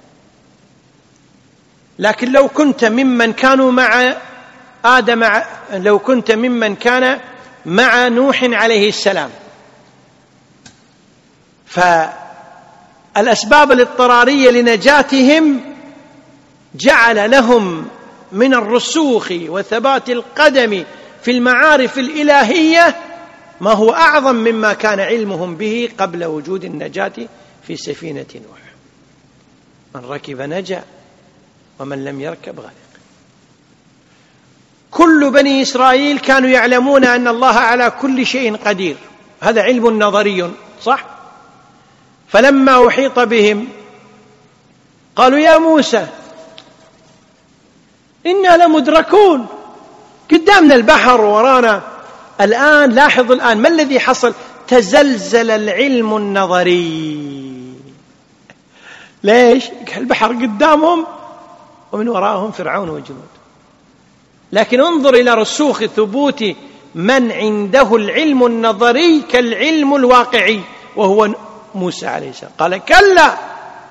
لكن لو كنت ممن كانوا مع آدم، لو كنت ممن كان مع نوح عليه السلام، فالأسباب الاضطرارية لنجاتهم جعل لهم من الرسوخ وثبات القدم في المعارف الإلهية ما هو أعظم مما كان علمهم به قبل وجود النجاة في سفينة نوح. من ركب نجا ومن لم يركب غرق. كل بني إسرائيل كانوا يعلمون أن الله على كل شيء قدير، هذا علم نظري صح؟ فلما أحيط بهم قالوا يا موسى إنا لمدركون، قدامنا البحر ورانا. الآن لاحظوا الآن ما الذي حصل؟ تزلزل العلم النظري. ليش؟ البحر قدامهم ومن وراءهم فرعون وجنود. لكن انظر إلى رسوخ ثبوت من عنده العلم النظري كالعلم الواقعي وهو موسى عليه السلام. قال كلا،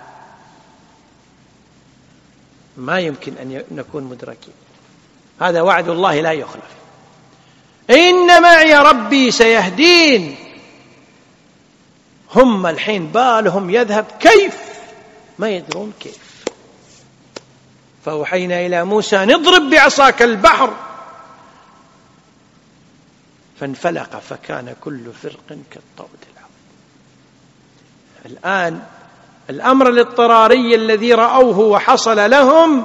ما يمكن أن نكون مدركين، هذا وعد الله لا يخلف. إن معي ربي سيهدين. هم الحين بالهم يذهب كيف، ما يدرون كيف. فأوحينا إلى موسى نضرب بعصاك البحر فانفلق فكان كل فرق كالطود العظيم. الآن الأمر الاضطراري الذي رأوه وحصل لهم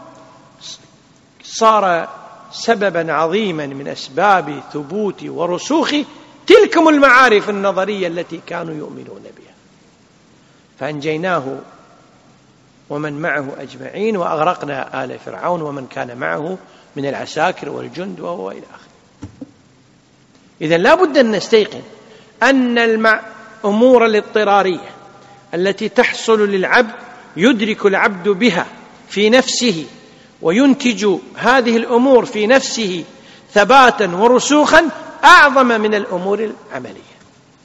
صار سببا عظيما من أسباب ثبوت ورسوخ تلكم المعارف النظرية التي كانوا يؤمنون بها. فأنجيناه ومن معه أجمعين وأغرقنا آل فرعون ومن كان معه من العساكر والجند وهو إلى آخره. إذن لا بد أن نستيقن أن الأمور الاضطرارية التي تحصل للعبد يدرك العبد بها في نفسه وينتج هذه الأمور في نفسه ثباتا ورسوخا أعظم من الأمور العملية.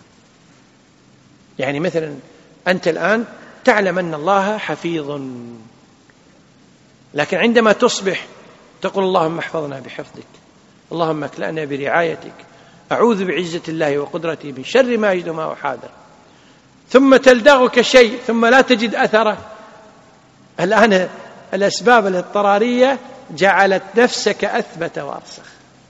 يعني مثلا أنت الآن تعلم أن الله حفيظ، لكن عندما تصبح تقول اللهم احفظنا بحفظك، اللهم اكلأنا برعايتك، أعوذ بعزة الله وقدرته من شر ما يجد ما أحاذر، ثم تلدغك شيء ثم لا تجد أثره. الآن الأسباب الاضطرارية جعلت نفسك أثبت وأرسخ،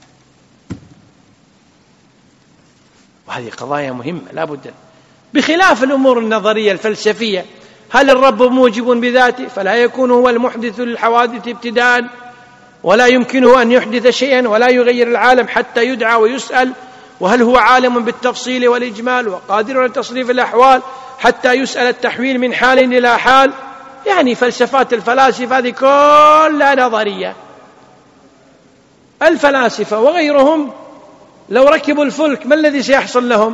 وهذه قضايا مهمة لا بد. بخلاف الأمور النظرية الفلسفية، هل الرب موجب بذاته فلا يكون هو المحدث للحوادث ابتداء، ولا يمكنه أن يحدث شيئا ولا يغير العالم حتى يدعى ويسأل، وهل هو عالم بالتفصيل والإجمال وقادر على تصريف الأحوال حتى يسأل التحويل من حال إلى حال؟ يعني فلسفات الفلاسفة هذه كلها نظرية. الفلاسفة وغيرهم لو ركبوا الفلك ما الذي سيحصل لهم؟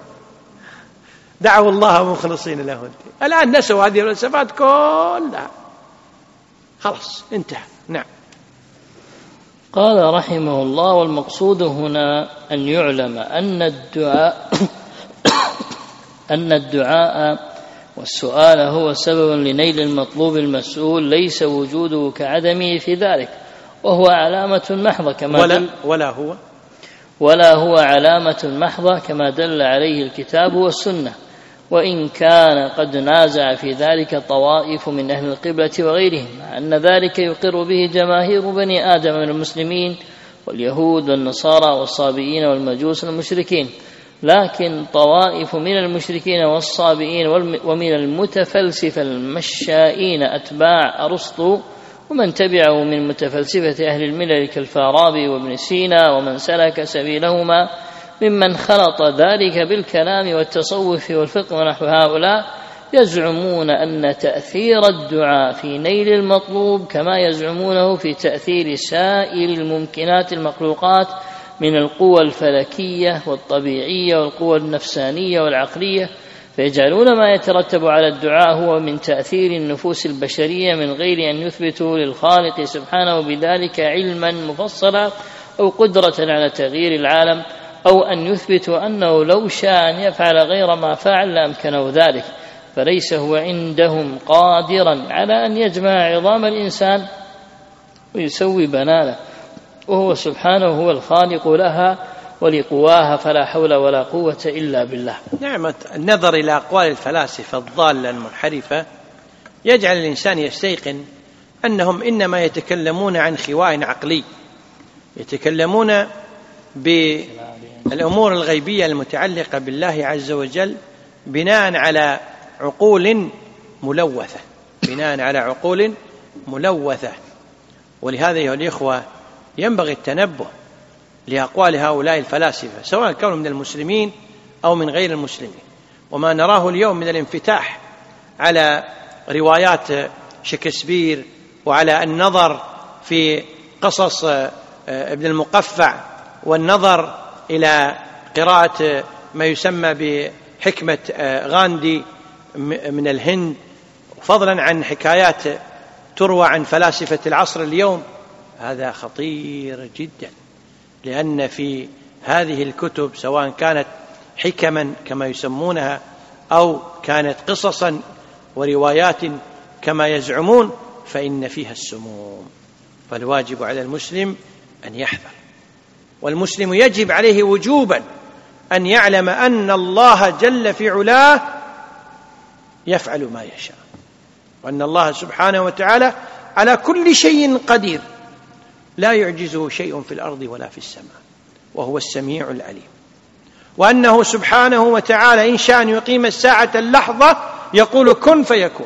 دعوا الله مخلصين له الدين. الآن نسوا هذه الفلسفات كلها، خلاص انتهى. نعم. قال رحمه الله: والمقصود هنا أن يعلم أن الدعاء أن الدعاء والسؤال هو سبب لنيل المطلوب المسؤول، ليس وجوده كعدمه في ذلك، وهو علامة محضة كما ولا, دل ولا هو ولا هو علامة محضة كما دل عليه الكتاب والسنة، وإن كان قد نازع في ذلك طوائف من أهل القبلة وغيرهم، مع أن ذلك يقر به جماهير بني آدم من المسلمين واليهود والنصارى والصابئين والمجوس والمشركين، لكن طوائف من المشركين والصابئين ومن المتفلسفة المشائين أتباع أرسطو ومن تبعه من متفلسفة أهل الملل كالفارابي وابن سينا ومن سلك سبيلهما ممن خلط ذلك بالكلام والتصوف والفقه ونحو هؤلاء، يزعمون أن تأثير الدعاء في نيل المطلوب كما يزعمونه في تأثير سائر الممكنات المخلوقات من القوى الفلكية والطبيعية والقوى النفسانية والعقلية، فيجعلون ما يترتب على الدعاء هو من تأثير النفوس البشرية من غير أن يثبتوا للخالق سبحانه بذلك علما مفصلا أو قدرة على تغيير العالم، أو أن يثبتوا أنه لو شاء أن يفعل غير ما فعل لأمكنه ذلك، فليس هو عندهم قادرا على أن يجمع عظام الإنسان ويسوي بنانه، وهو سبحانه هو الخالق لها ولقواها، فلا حول ولا قوة إلا بالله. نعم. النظر إلى أقوال الفلاسفة الضالة المنحرفة يجعل الإنسان يستيقن أنهم إنما يتكلمون عن خواء عقلي، يتكلمون بالأمور الغيبية المتعلقة بالله عز وجل بناء على عقول ملوثة بناء على عقول ملوثة ولهذا أيها الإخوة ينبغي التنبه لأقوال هؤلاء الفلاسفة سواء كانوا من المسلمين أو من غير المسلمين. وما نراه اليوم من الانفتاح على روايات شكسبير وعلى النظر في قصص ابن المقفع والنظر إلى قراءة ما يسمى بحكمة غاندي من الهند، فضلا عن حكايات تروى عن فلاسفة العصر اليوم، هذا خطير جدا، لأن في هذه الكتب سواء كانت حكما كما يسمونها أو كانت قصصا وروايات كما يزعمون فإن فيها السموم، فالواجب على المسلم أن يحذر، والمسلم يجب عليه وجوبا أن يعلم أن الله جل في علاه يفعل ما يشاء، وأن الله سبحانه وتعالى على كل شيء قدير، لا يعجزه شيء في الأرض ولا في السماء، وهو السميع العليم، وأنه سبحانه وتعالى إن شاء أن يقيم الساعة اللحظة يقول كن فيكون،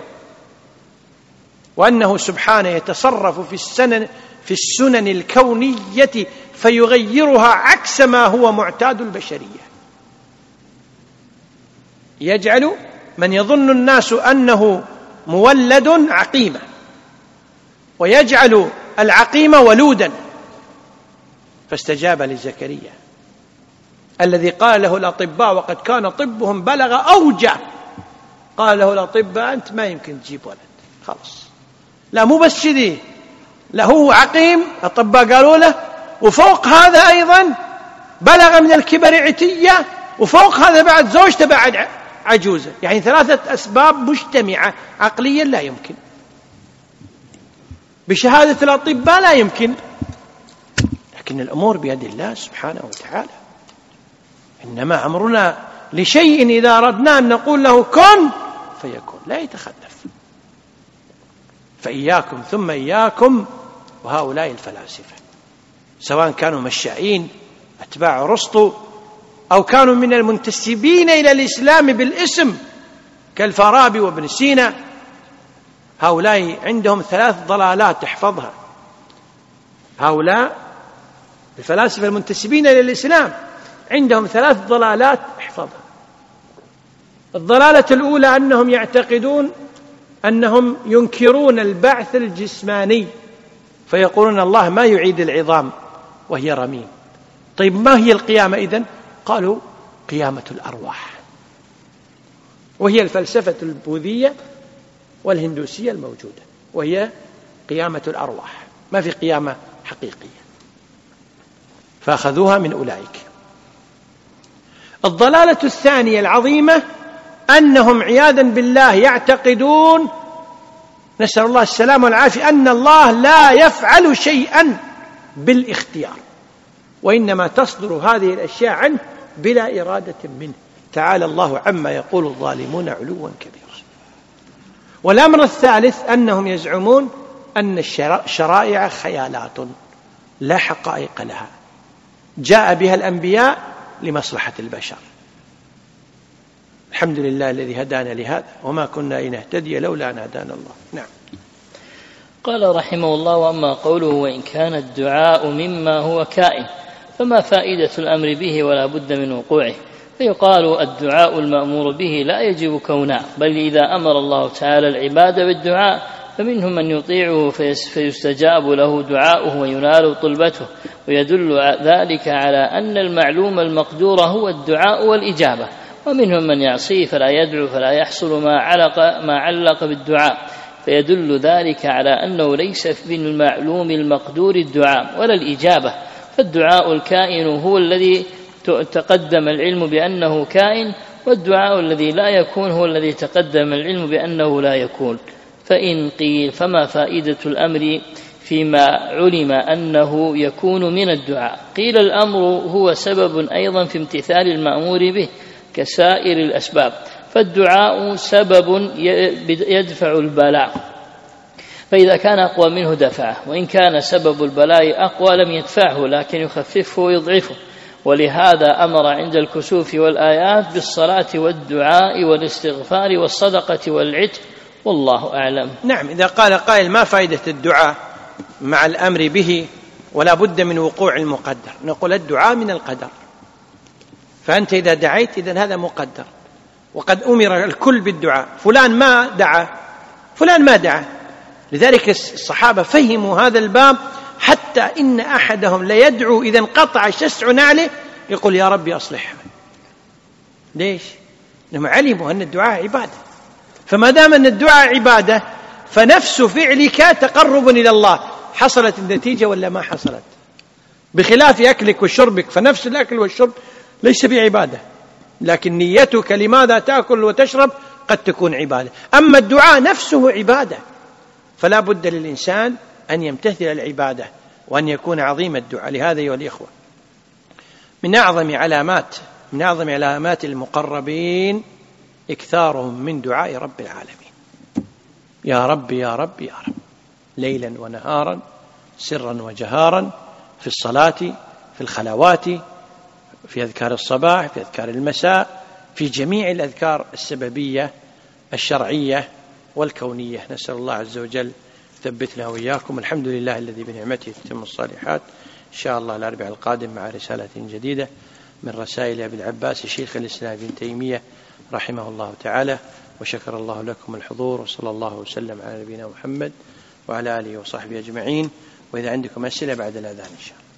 وأنه سبحانه يتصرف في السنن في السنن الكونية فيغيرها عكس ما هو معتاد البشرية، يجعل من يظن الناس أنه مولد عقيمة ويجعل العقيم ولودا، فاستجاب لزكريا الذي قال له الأطباء وقد كان طبهم بلغ أوجع، قال له الأطباء أنت ما يمكن تجيب ولد، خلاص، لا مو بس كذي، لا هو عقيم الأطباء قالوا له، وفوق هذا أيضا بلغ من الكبر عتية، وفوق هذا بعد زوجته بعد عجوزة، يعني ثلاثة أسباب مجتمعة عقليا لا يمكن، بشهادة الأطباء لا يمكن، لكن الأمور بيد الله سبحانه وتعالى، إنما أمرنا لشيء إذا أردنا أن نقول له كن فيكون، لا يتخلف. فإياكم ثم إياكم وهؤلاء الفلاسفة سواء كانوا مشائين أتباع أرسطو أو كانوا من المنتسبين إلى الإسلام بالاسم كالفارابي وابن سينا، هؤلاء عندهم ثلاث ضلالات تحفظها، هؤلاء الفلاسفة المنتسبين إلى الإسلام عندهم ثلاث ضلالات احفظها. الضلالة الأولى أنهم يعتقدون أنهم ينكرون البعث الجسماني، فيقولون الله ما يعيد العظام وهي رميم. طيب ما هي القيامة إذن؟ قالوا قيامة الأرواح، وهي الفلسفة البوذية والهندوسية الموجودة، وهي قيامة الأرواح، ما في قيامة حقيقية، فأخذوها من أولئك. الضلالة الثانية العظيمة أنهم عياذا بالله يعتقدون، نسأل الله السلامة والعافية، أن الله لا يفعل شيئا بالاختيار، وإنما تصدر هذه الأشياء عنه بلا إرادة منه، تعالى الله عما يقول الظالمون علوا كبيرا. والأمر الثالث أنهم يزعمون أن الشرائع خيالات لا حقائق لها، جاء بها الأنبياء لمصلحة البشر. الحمد لله الذي هدانا لهذا وما كنا لنهتدي لولا أن هدانا الله. نعم. قال رحمه الله: وأما قوله وإن كان الدعاء مما هو كائن فما فائدة الأمر به ولا بد من وقوعه؟ فيقال الدعاء المأمور به لا يجب كونه، بل إذا أمر الله تعالى العباد بالدعاء فمنهم من يطيعه فيستجاب له دعاؤه وينال طلبته، ويدل ذلك على أن المعلوم المقدور هو الدعاء والإجابة، ومنهم من يعصيه فلا يدعو فلا يحصل ما علق, ما علق بالدعاء، فيدل ذلك على أنه ليس في المعلوم المقدور الدعاء ولا الإجابة، فالدعاء الكائن هو الذي تقدم العلم بأنه كائن، والدعاء الذي لا يكون هو الذي تقدم العلم بأنه لا يكون. فإن قيل فما فائدة الأمر فيما علم أنه يكون من الدعاء؟ قيل الأمر هو سبب أيضا في امتثال المأمور به كسائر الأسباب، فالدعاء سبب يدفع البلاء، فإذا كان أقوى منه دفعه، وإن كان سبب البلاء أقوى لم يدفعه لكن يخففه ويضعفه. ولهذا أمر عند الكسوف والآيات بالصلاة والدعاء والاستغفار والصدقة والعتق، والله أعلم. نعم. إذا قال قائل ما فائدة الدعاء مع الأمر به ولا بد من وقوع المقدر، نقول الدعاء من القدر، فأنت إذا دعيت إذن هذا مقدر، وقد أمر الكل بالدعاء، فلان ما دعا فلان ما دعا. لذلك الصحابة فهموا هذا الباب حتى إن أحدهم ليدعو إذا انقطع شسع نعله يقول يا ربي أصلحها. ليش؟ لما علموا أن الدعاء عبادة، فما دام أن الدعاء عبادة فنفس فعلك تقرب إلى الله. حصلت النتيجة ولا ما حصلت؟ بخلاف أكلك وشربك، فنفس الأكل والشرب ليس بعبادة، لكن نيتك لماذا تأكل وتشرب قد تكون عبادة. أما الدعاء نفسه عبادة، فلا بد للإنسان أن يمتثل العبادة وأن يكون عظيم الدعاء. لهذا أيها الإخوة من أعظم علامات من أعظم علامات المقربين إكثارهم من دعاء رب العالمين، يا رب يا رب يا رب، ليلا ونهارا سرا وجهارا، في الصلاة في الخلوات في أذكار الصباح في أذكار المساء، في جميع الأذكار السببية الشرعية والكونية. نسأل الله عز وجل ثبتنا وإياكم. الحمد لله الذي بنعمته تتم الصالحات. إن شاء الله الأربعاء القادم مع رسالة جديدة من رسائل أبي العباس شيخ الإسلام ابن تيمية رحمه الله تعالى. وشكر الله لكم الحضور، وصلى الله وسلم على نبينا محمد وعلى آله وصحبه أجمعين. وإذا عندكم أسئلة بعد الأذان إن شاء الله.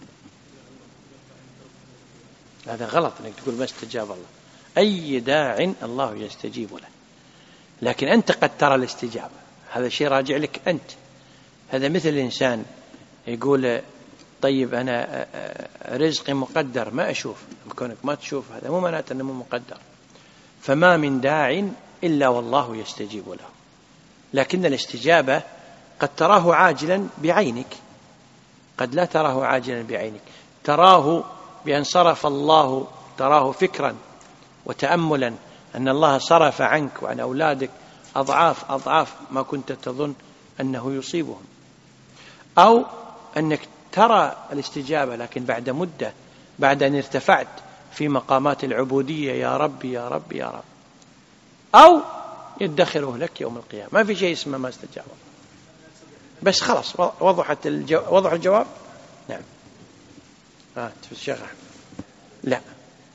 هذا غلط أنك تقول ما استجاب الله، أي داع الله يستجيب له، لكن أنت قد ترى الاستجابة، هذا شيء راجع لك أنت. هذا مثل الإنسان يقول طيب أنا رزقي مقدر ما أشوف، كونك ما تشوف هذا مو معناته أنه مقدر. فما من داع إلا والله يستجيب له، لكن الاستجابة قد تراه عاجلا بعينك، قد لا تراه عاجلا بعينك، تراه بأن صرف الله، تراه فكرا وتأملا أن الله صرف عنك وعن أولادك أضعاف أضعاف ما كنت تظن أنه يصيبهم، أو أنك ترى الاستجابة لكن بعد مدة، بعد أن ارتفعت في مقامات العبودية يا رب يا رب يا رب، أو يدخره لك يوم القيامة. ما في شيء اسمه ما استجاب، بس خلاص وضحت الجو... وضح الجواب. نعم. آه الشيخ أحمد. لا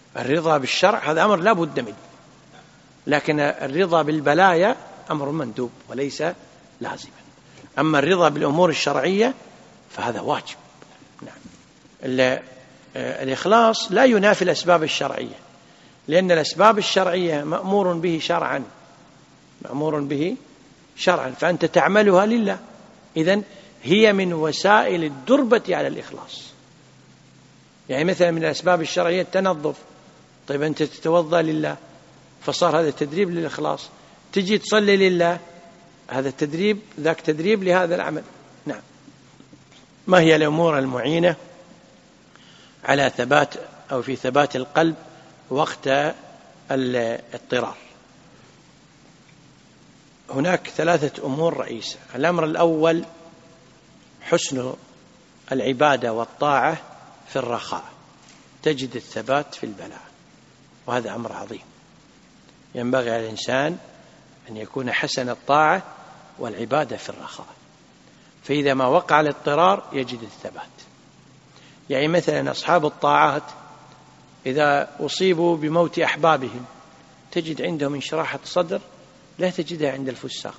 الرضا بالشرع هذا أمر لا بد منه، لكن الرضا بالبلايا أمر مندوب وليس لازما. أما الرضا بالأمور الشرعية فهذا واجب. نعم. الإخلاص لا ينافي الأسباب الشرعية، لأن الأسباب الشرعية مأمور به شرعا، مأمور به شرعا، فأنت تعملها لله، إذن هي من وسائل الدربة على الإخلاص. يعني مثلا من الأسباب الشرعية التنظف، طيب أنت تتوضأ لله فصار هذا تدريب للإخلاص، تجي تصلي لله هذا تدريب، ذاك تدريب لهذا العمل. نعم. ما هي الأمور المعينة على ثبات أو في ثبات القلب وقت الاضطرار؟ هناك ثلاثة أمور رئيسة. الأمر الأول حسن العبادة والطاعة في الرخاء، تجد الثبات في البلاء، وهذا أمر عظيم. ينبغي على الإنسان أن يكون حسن الطاعة والعبادة في الرخاء، فإذا ما وقع الاضطرار يجد الثبات. يعني مثلا أصحاب الطاعات إذا أصيبوا بموت أحبابهم تجد عندهم انشراحة صدر لا تجدها عند الفساق.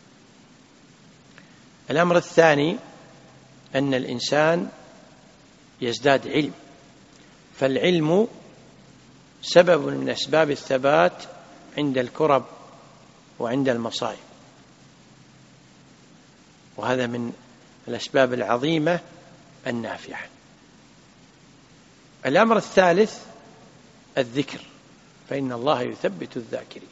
الأمر الثاني أن الإنسان يزداد علم، فالعلم سبب من أسباب الثبات عند الكرب وعند المصائب، وهذا من الأسباب العظيمة النافعة. الأمر الثالث الذكر، فإن الله يثبت الذاكرين.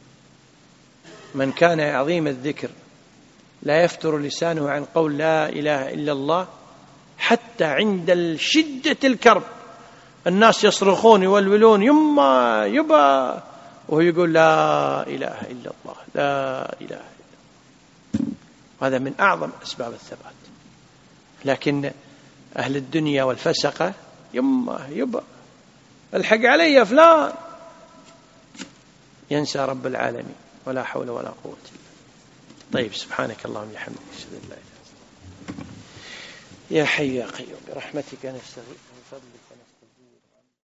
من كان عظيم الذكر لا يفتر لسانه عن قول لا إله إلا الله حتى عند شدة الكرب الناس يصرخون يولولون يما يبا وهو يقول لا إله إلا الله لا إله إلا الله. هذا من أعظم أسباب الثبات. لكن أهل الدنيا والفسقة يما يبا الحق علي يا فلان، ينسى رب العالمين، ولا حول ولا قوة إلا بالله. طيب سبحانك اللهم وبحمدك أشهد أن لا إله إلا أنت. يا حي يا قيوم برحمتك نستغيث من فضلك.